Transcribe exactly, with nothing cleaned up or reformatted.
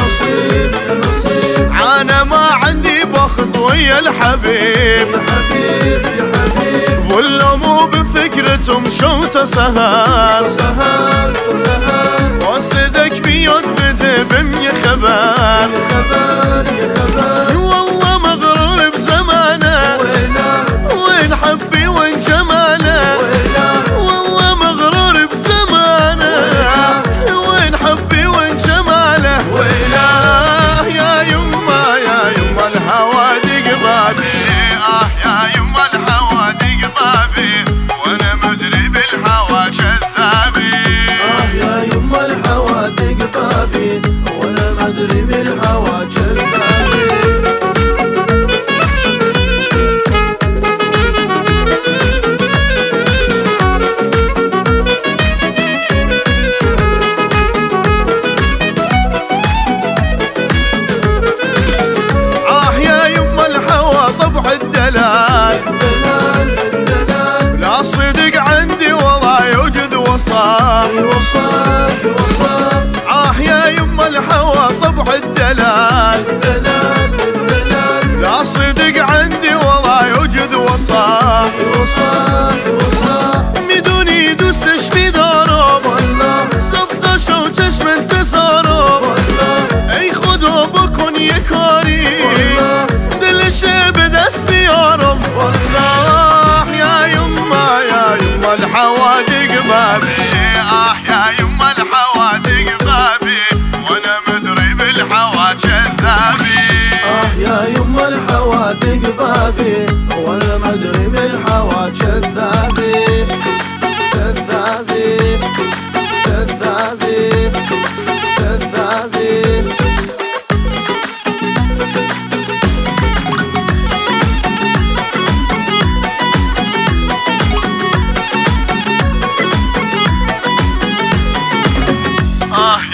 نصيب يا نصيب. انا ما عندي بخت ويا الحبيب يا حبيب يا حبيب. ولا مو بفكرتهم شوته سهر سهر سهر. وصدق بيد بتبن يا خبر يا خبر يا خبر. والله مغرور بزمانه وين حبي وين جماله. والله مغرور بزمانه وين حبي وين جماله. آه يا يما يا يما الهوى دق بابي. آه يا يما الهوى دق بابي وانا مدري بالهوى جذابي. آه يا يما الهوى دق بابي وانا مدري بالهوى جذابي. لا صدق عندي والله يوجد وصاف وصاف وصاف. آه يا يما الهوى طبع الدلال. لا صدق عندي والله يوجد وصاف وصاف وصاف. بدون يدوس في ضرب سبت شوجش من تسارب. اي خذوا بكون يكاري دل شي بدس بيارب. والله يا يما يا يما الهوى دق بابي. آه يا يما الهوى دق بابي وانا مدري بالهوى جذابي. آه يا يما الهوى دق بابي وانا مدري بالهوى جذابي. جذابي جذابي جذابي. آه